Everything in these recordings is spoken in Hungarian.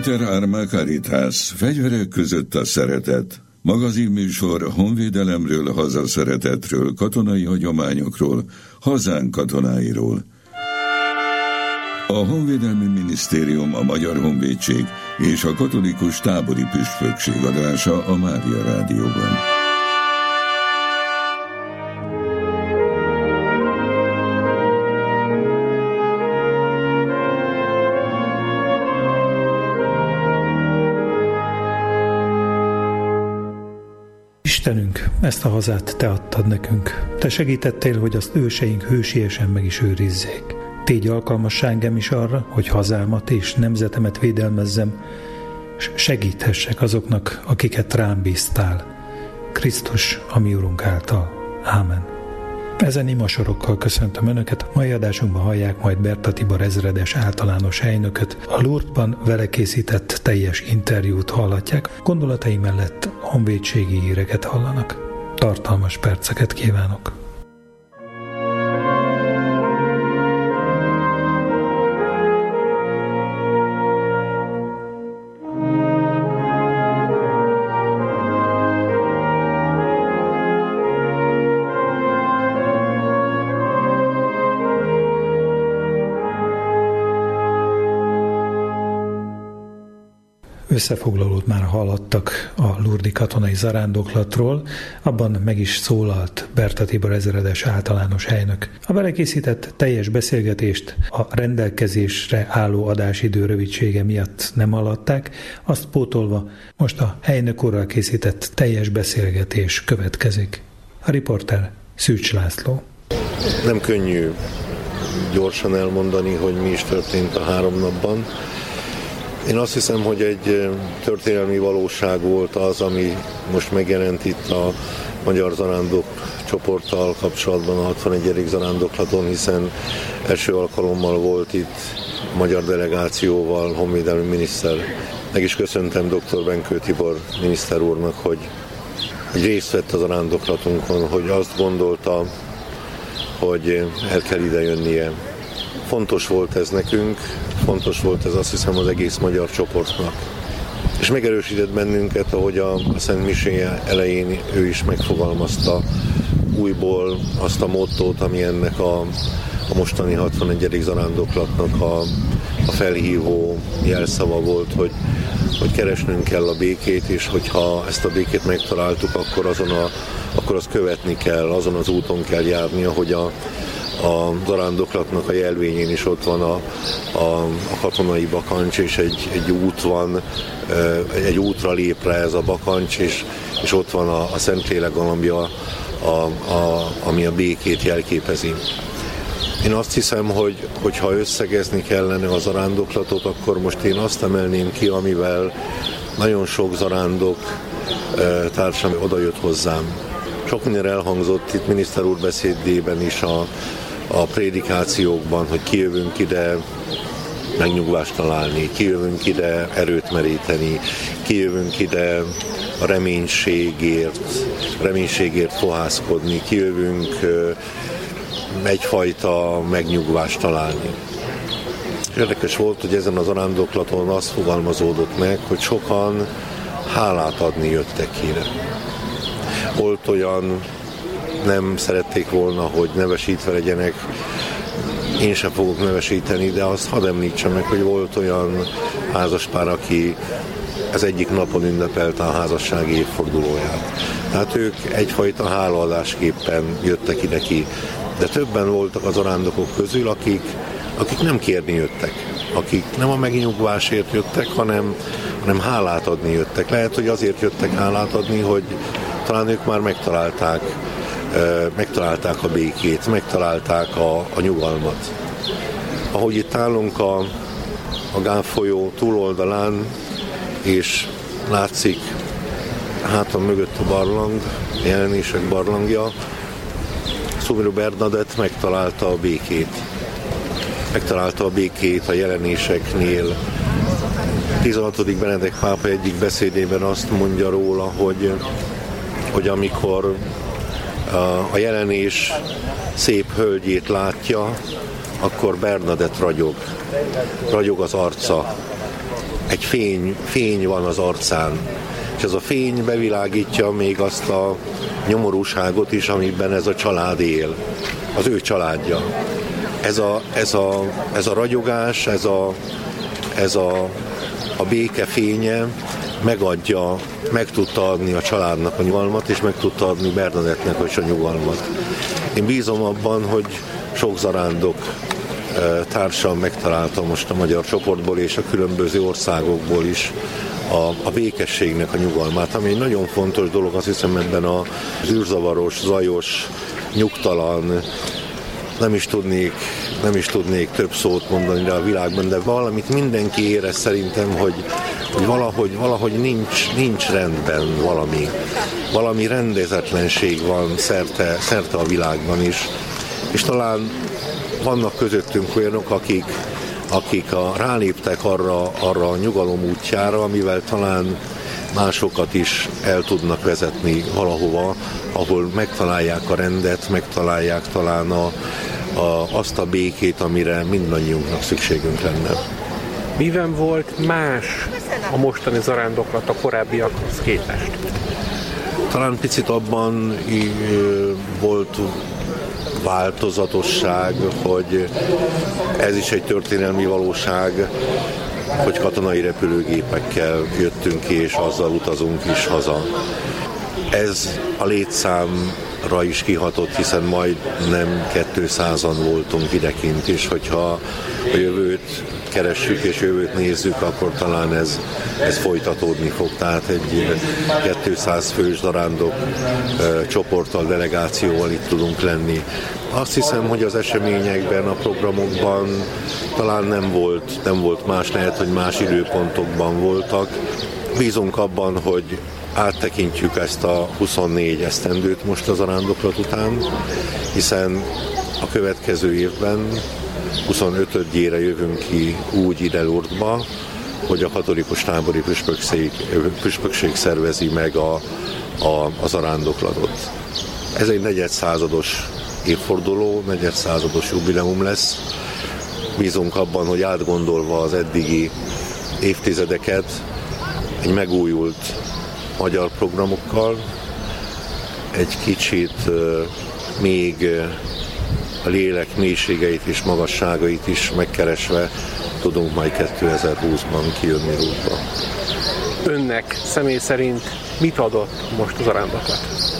Iter arma caritas, fegyverek között a szeretet. Magazinműsor honvédelemről, hazaszeretetről, katonai hagyományokról, hazánk katonáiról. A Honvédelmi Minisztérium, a Magyar Honvédség és a Katolikus Tábori Püspökség adása a Mária Rádióban. Istenünk, ezt a hazát Te adtad nekünk. Te segítettél, hogy azt őseink hősiesen meg is őrizzék. Tégy alkalmassá engem is arra, hogy hazámat és nemzetemet védelmezzem, és segíthessek azoknak, akiket rám bíztál. Krisztus, a mi Urunk által. Ámen. Ezen imasorokkal köszöntöm Önöket. Mai adásunkban hallják majd Berta Tibor ezredes általános helynököt. A Lourdesban vele készített teljes interjút hallhatják. Gondolatai mellett honvédségi híreket hallanak. Tartalmas perceket kívánok! Összefoglalót már hallottak a lourdesi katonai zarándoklatról, abban meg is szólalt Berta Tibor ezredes általános helynök. A vele készített teljes beszélgetést a rendelkezésre álló adásidő rövidsége miatt nem hallották, azt pótolva most a helynök úrral készített teljes beszélgetés következik. A riporter Szűcs László. Nem könnyű gyorsan elmondani, hogy mi is történt a 3 napban. Én azt hiszem, hogy egy történelmi valóság volt az, ami most megjelent itt a magyar zarándok csoporttal kapcsolatban a 61. zarándoklaton, hiszen első alkalommal volt itt magyar delegációval honvédelmi miniszter. Meg is köszöntem dr. Benkő Tibor miniszter úrnak, hogy részt vett a zarándoklatunkon, hogy azt gondolta, hogy el kell ide jönnie. Fontos volt ez nekünk, fontos volt ez azt hiszem az egész magyar csoportnak. És megerősített bennünket, ahogy a Szent Miséje elején ő is megfogalmazta újból azt a mottót, ami ennek a mostani 61. zarándoklatnak a felhívó jelszava volt, hogy keresnünk kell a békét, és hogyha ezt a békét megtaláltuk, akkor azt követni kell, azon az úton kell járni, ahogy a zarándoklatnak a jelvényén is ott van a katonai bakancs, és egy út van, egy útra lép rá ez a bakancs, és ott van a Szentlélek galambja, ami a békét jelképezi. Én azt hiszem, hogy ha összegezni kellene a zarándoklatot, akkor most én azt emelném ki, amivel nagyon sok zarándok társam odajött hozzám. Sok minden elhangzott itt miniszter úr beszédében is a prédikációkban, hogy kijövünk ide megnyugvást találni, kijövünk ide erőt meríteni, kijövünk ide a reménységért fohászkodni, kijövünk egyfajta megnyugvást találni. Érdekes volt, hogy ezen az zarándoklaton azt fogalmazódott meg, hogy sokan hálát adni jöttek ide. Volt olyan, nem szerették volna, hogy nevesítve legyenek, én sem fogok nevesíteni, de azt hadd említsem meg, hogy volt olyan házaspár, aki az egyik napon ünnepelte a házassági évfordulóját. Tehát ők egyfajta hálaadásképpen jöttek ide ki, de többen voltak az zarándokok közül, akik nem kérni jöttek, akik nem a megnyugvásért jöttek, hanem hálát adni jöttek. Lehet, hogy azért jöttek hálát adni, hogy talán ők már megtalálták a békét, megtalálták a nyugalmat. Ahogy itt állunk a Gál folyó túloldalán, és látszik hátam mögött a barlang, a jelenések barlangja, Szumrő Bernadett megtalálta a békét. Megtalálta a békét a jelenéseknél. 16. Benedek pápa egyik beszédében azt mondja róla, hogy amikor a jelenés szép hölgyét látja, akkor Bernadett ragyog az arca. egy fény van az arcán, és ez a fény bevilágítja még azt a nyomorúságot is, amiben ez a család él, az ő családja. Ez a ragyogás, ez a béke fénye meg tudta adni a családnak a nyugalmat, és meg tudta adni Bernadettnek is a nyugalmat. Én bízom abban, hogy sok zarándok társam megtalálta most a magyar csoportból és a különböző országokból is a békességnek a nyugalmát, ami egy nagyon fontos dolog, azt hiszem ebben az űrzavaros, zajos, nyugtalan, nem is tudnék több szót mondani rá a világban, de valamit mindenki érez szerintem, hogy valahogy nincs rendben valami rendezetlenség van szerte a világban is, és talán vannak közöttünk olyanok, akik ráléptek arra a nyugalom útjára, amivel talán másokat is el tudnak vezetni valahova, ahol megtalálják a rendet, megtalálják talán azt a békét, amire mindannyiunknak szükségünk lenne. Miben volt más a mostani zarándoklat a korábbiakhoz képest? Talán picit abban volt változatosság, hogy ez is egy történelmi valóság, hogy katonai repülőgépekkel jöttünk ki, és azzal utazunk is haza. Ez a létszámra is kihatott, hiszen majdnem 200-an voltunk idekint, és hogyha a jövőt keressük és jövőt nézzük, akkor talán ez folytatódni fog. Tehát egy 200 fős zarándok csoporttal, delegációval itt tudunk lenni. Azt hiszem, hogy az eseményekben, a programokban talán nem volt más, lehet, hogy más időpontokban voltak. Bízunk abban, hogy áttekintjük ezt a 24 esztendőt most az zarándoklat után, hiszen a következő évben 25-ére jövünk ki úgy ide Lourdesba, hogy a katolikus tábori püspökség szervezi meg a zarándoklatot. Ez egy negyedszázados évforduló, negyedszázados jubileum lesz. Bízunk abban, hogy átgondolva az eddigi évtizedeket, egy megújult magyar programokkal, egy kicsit még a lélek mélységeit és magasságait is megkeresve tudunk majd 2020-ban kijönni Lourdesba. Önnek személy szerint mit adott most az zarándoklat?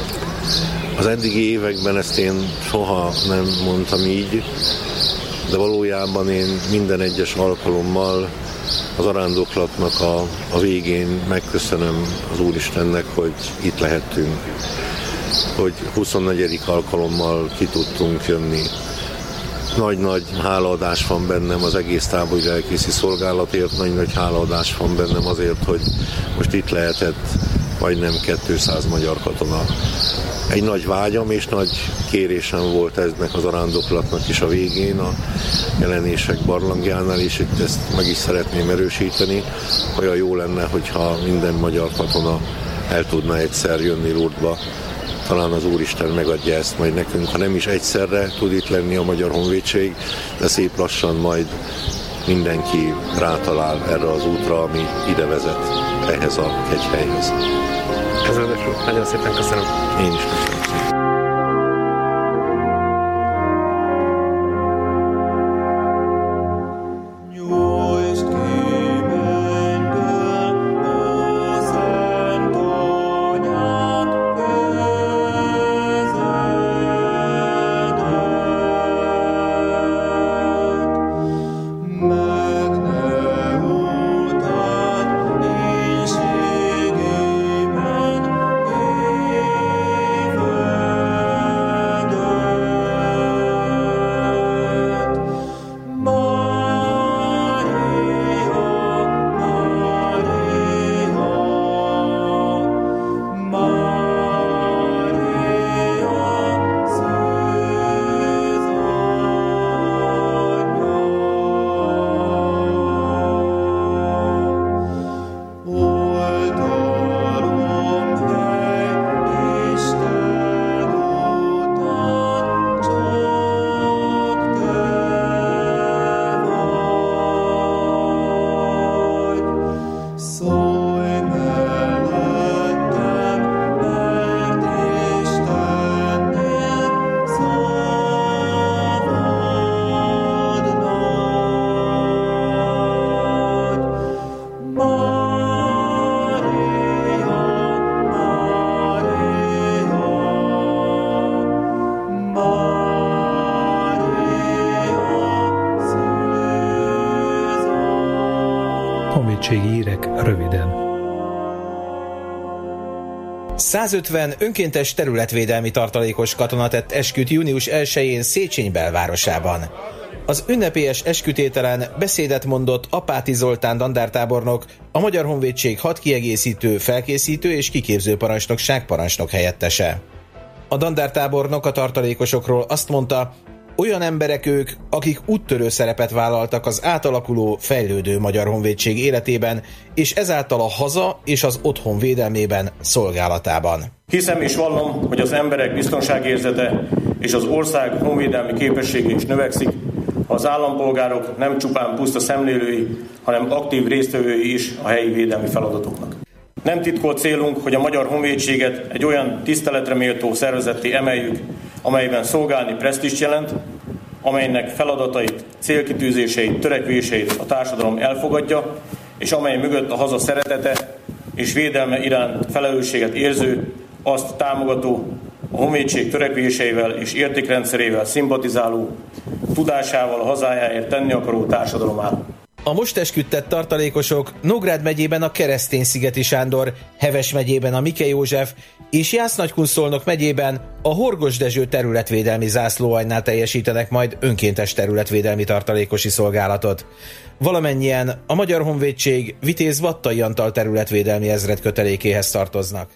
Az eddigi években ezt én soha nem mondtam így, de valójában én minden egyes alkalommal az zarándoklatnak a végén megköszönöm az Úristennek, hogy itt lehettünk, hogy 24. alkalommal ki tudtunk jönni. Nagy-nagy hálaadás van bennem az egész tábori lelkészi szolgálatért, nagy-nagy hálaadás van bennem azért, hogy most itt lehetett majdnem 200 magyar katona. Egy nagy vágyam és nagy kérésem volt ennek az zarándoklatnak is a végén, a jelenések barlangjánál, és itt ezt meg is szeretném erősíteni. Olyan jó lenne, hogyha minden magyar katona el tudna egyszer jönni Lourdesba. Talán az Úristen megadja ezt majd nekünk, ha nem is egyszerre tud itt lenni a Magyar Honvédség, de szép lassan majd mindenki rátalál erre az útra, ami ide vezet, ehhez a kegyhelyhez. Ezredes úr, nagyon szépen köszönöm. Én is köszönöm szépen. Én honvédségi hírek röviden. 150 önkéntes területvédelmi tartalékos katona tett esküt június 1-én Széchenyi belvárosában. Az ünnepélyes eskütételen beszédet mondott Apáti Zoltán dandártábornok, a Magyar Honvédség hadkiegészítő, felkészítő és kiképző parancsnokság parancsnok helyettese. A dandártábornok a tartalékosokról azt mondta, olyan emberek ők, akik úttörő szerepet vállaltak az átalakuló, fejlődő Magyar Honvédség életében, és ezáltal a haza és az otthon védelmében, szolgálatában. Hiszem és vallom, hogy az emberek biztonságérzete és az ország honvédelmi képessége is növekszik, ha az állampolgárok nem csupán puszta szemlélői, hanem aktív résztvevői is a helyi védelmi feladatoknak. Nem titkolt célunk, hogy a Magyar Honvédséget egy olyan tiszteletre méltó szervezetté emeljük, amelyben szolgálni presztízst jelent, amelynek feladatait, célkitűzéseit, törekvéseit a társadalom elfogadja, és amely mögött a haza szeretete és védelme iránt felelősséget érző, azt támogató, a honvédség törekvéseivel és értékrendszerével szimpatizáló, tudásával a hazájáért tenni akaró társadalom áll. A most esküdtett tartalékosok Nógrád megyében a Keresztény-szigeti Sándor, Heves megyében a Mike József és Jász-Nagykun-Szolnok megyében a Horgos Dezső területvédelmi zászlóalnynál teljesítenek majd önkéntes területvédelmi tartalékosi szolgálatot. Valamennyien a Magyar Honvédség Vitéz Vattai Antal területvédelmi ezred kötelékéhez tartoznak.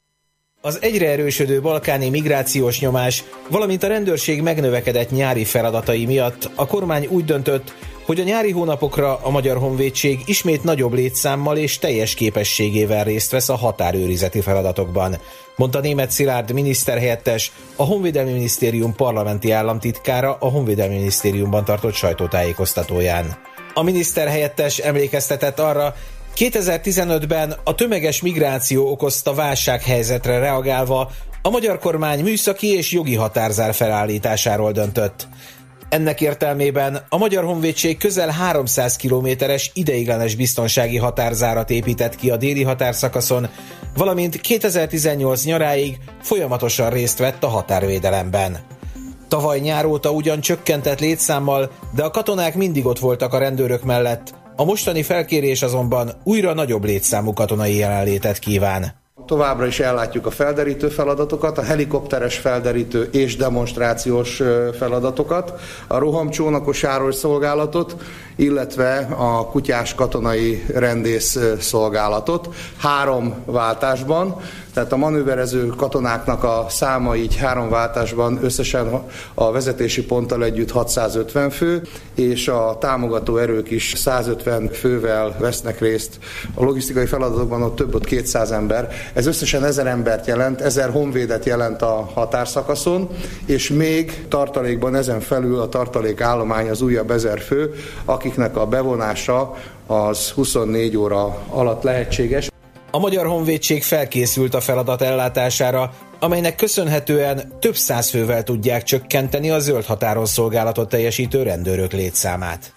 Az egyre erősödő balkáni migrációs nyomás, valamint a rendőrség megnövekedett nyári feladatai miatt a kormány úgy döntött, hogy a nyári hónapokra a Magyar Honvédség ismét nagyobb létszámmal és teljes képességével részt vesz a határőrizeti feladatokban, mondta Németh Szilárd miniszterhelyettes, a Honvédelmi Minisztérium parlamenti államtitkára a Honvédelmi Minisztériumban tartott sajtótájékoztatóján. A miniszterhelyettes emlékeztetett arra, 2015-ben a tömeges migráció okozta válsághelyzetre reagálva a magyar kormány műszaki és jogi határzár felállításáról döntött. Ennek értelmében a Magyar Honvédség közel 300 kilométeres ideiglenes biztonsági határzárat épített ki a déli határszakaszon, valamint 2018 nyaráig folyamatosan részt vett a határvédelemben. Tavaly nyár óta ugyan csökkentett létszámmal, de a katonák mindig ott voltak a rendőrök mellett, a mostani felkérés azonban újra nagyobb létszámú katonai jelenlétet kíván. Továbbra is ellátjuk a felderítő feladatokat, a helikopteres felderítő és demonstrációs feladatokat, a rohamcsónakos szolgálatot, illetve a kutyás katonai rendész szolgálatot 3 váltásban, tehát a manőverező katonáknak a száma így 3 váltásban összesen a vezetési ponttal együtt 650 fő, és a támogató erők is 150 fővel vesznek részt. A logisztikai feladatokban ott 200 ember. Ez összesen 1000 embert jelent, 1000 honvédet jelent a határszakaszon, és még tartalékban ezen felül a tartalékállomány az újabb 1000 fő, akiknek a bevonása az 24 óra alatt lehetséges. A Magyar Honvédség felkészült a feladat ellátására, amelynek köszönhetően több 100 fővel tudják csökkenteni a zöld határon szolgálatot teljesítő rendőrök létszámát.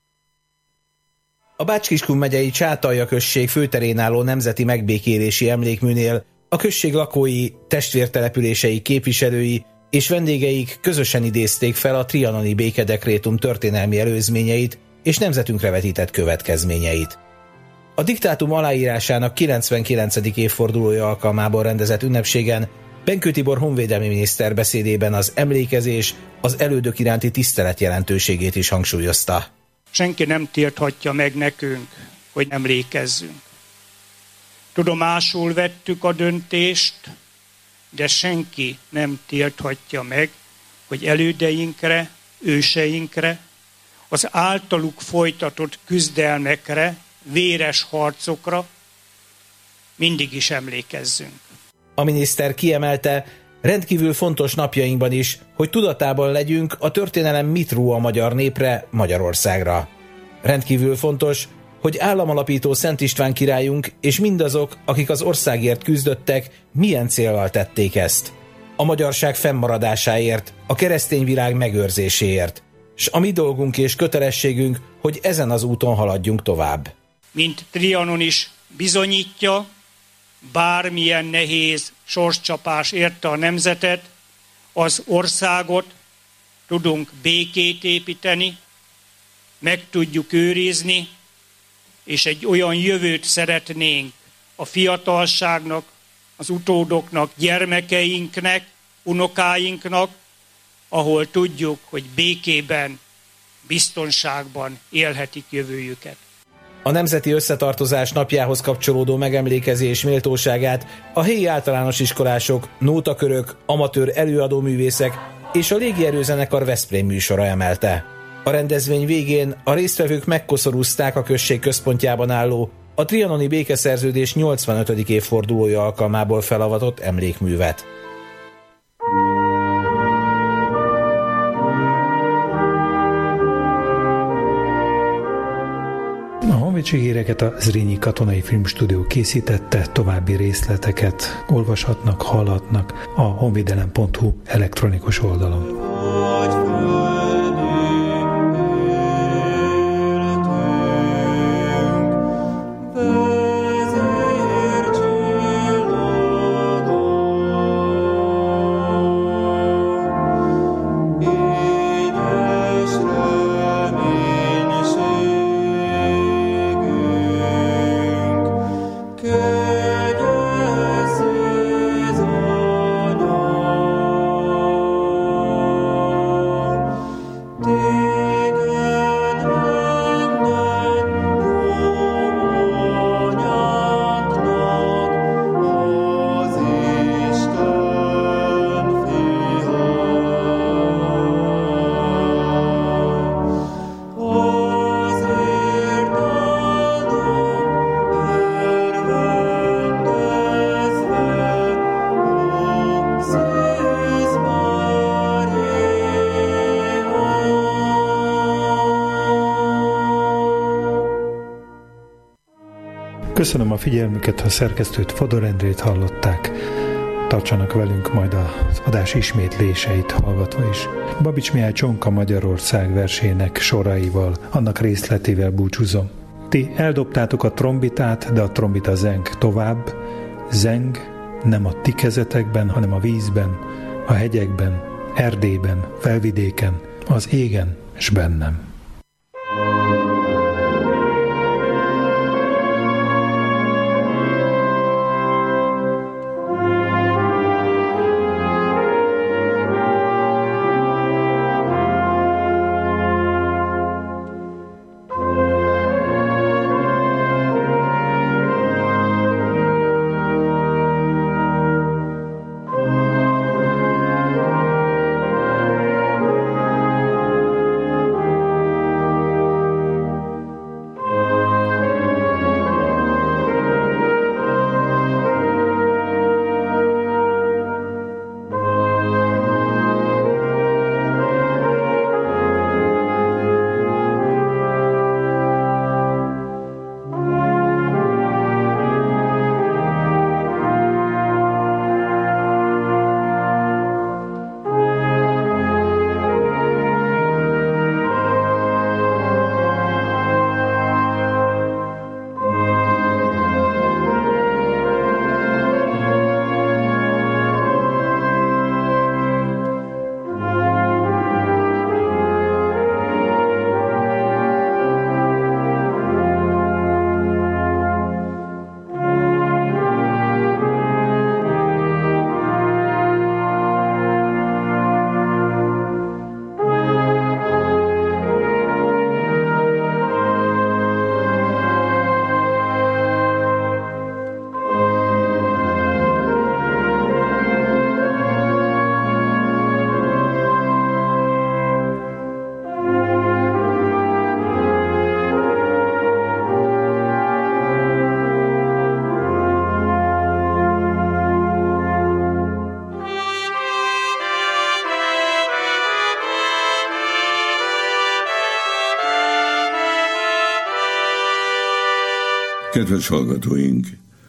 A Bács-Kiskun megyei Csátalja község főterén álló Nemzeti Megbékélési Emlékműnél a község lakói, testvértelepülései képviselői és vendégeik közösen idézték fel a trianoni békedekrétum történelmi előzményeit és nemzetünkre vetített következményeit. A diktátum aláírásának 99. évfordulója alkalmából rendezett ünnepségen Benkő Tibor honvédelmi miniszter beszédében az emlékezés, az elődök iránti tisztelet jelentőségét is hangsúlyozta. Senki nem tilthatja meg nekünk, hogy emlékezzünk. Tudomásul vettük a döntést, de senki nem tilthatja meg, hogy elődeinkre, őseinkre, az általuk folytatott küzdelmekre, véres harcokra mindig is emlékezzünk. A miniszter kiemelte, rendkívül fontos napjainkban is, hogy tudatában legyünk a történelem mit ró a magyar népre, Magyarországra. Rendkívül fontos, hogy államalapító Szent István királyunk és mindazok, akik az országért küzdöttek, milyen céllal tették ezt. A magyarság fennmaradásáért, a keresztény világ megőrzéséért. S a mi dolgunk és kötelességünk, hogy ezen az úton haladjunk tovább. Mint Trianon is bizonyítja, bármilyen nehéz sorscsapás érte a nemzetet, az országot, tudunk békét építeni, meg tudjuk őrizni, és egy olyan jövőt szeretnénk a fiatalságnak, az utódoknak, gyermekeinknek, unokáinknak, ahol tudjuk, hogy békében, biztonságban élhetik jövőjüket. A Nemzeti Összetartozás napjához kapcsolódó megemlékezés méltóságát a helyi általános iskolások, nótakörök, amatőr előadóművészek és a légierőzenekar Veszprém műsora emelte. A rendezvény végén a résztvevők megkoszorúzták a község központjában álló, a trianoni békeszerződés 85. évfordulója alkalmából felavatott emlékművet. A honvédség híreket a Zrínyi Katonai Filmstúdió készítette, további részleteket olvashatnak, hallhatnak a honvédelem.hu elektronikus oldalon. Köszönöm a figyelmüket, a szerkesztőt, Fodor Endrét hallották. Tartsanak velünk majd az adás ismétléseit hallgatva is. Babics Mihály Csonka Magyarország versének soraival, annak részletével búcsúzom. Ti eldobtátok a trombitát, de a trombita zeng tovább. Zeng nem a ti kezetekben, hanem a vízben, a hegyekben, Erdélyben, felvidéken, az égen s bennem. Kedves hallgatóink!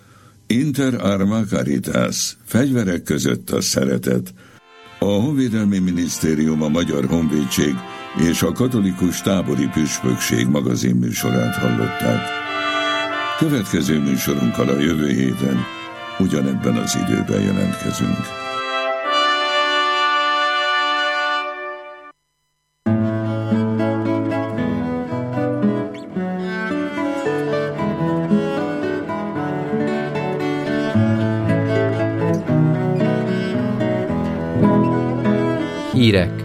Inter arma caritas, fegyverek között a szeretet. A Honvédelmi Minisztérium, a Magyar Honvédség és a Katolikus Tábori Püspökség magazinműsorát hallották. Következő műsorunkkal a jövő héten ugyanebben az időben jelentkezünk. Hírek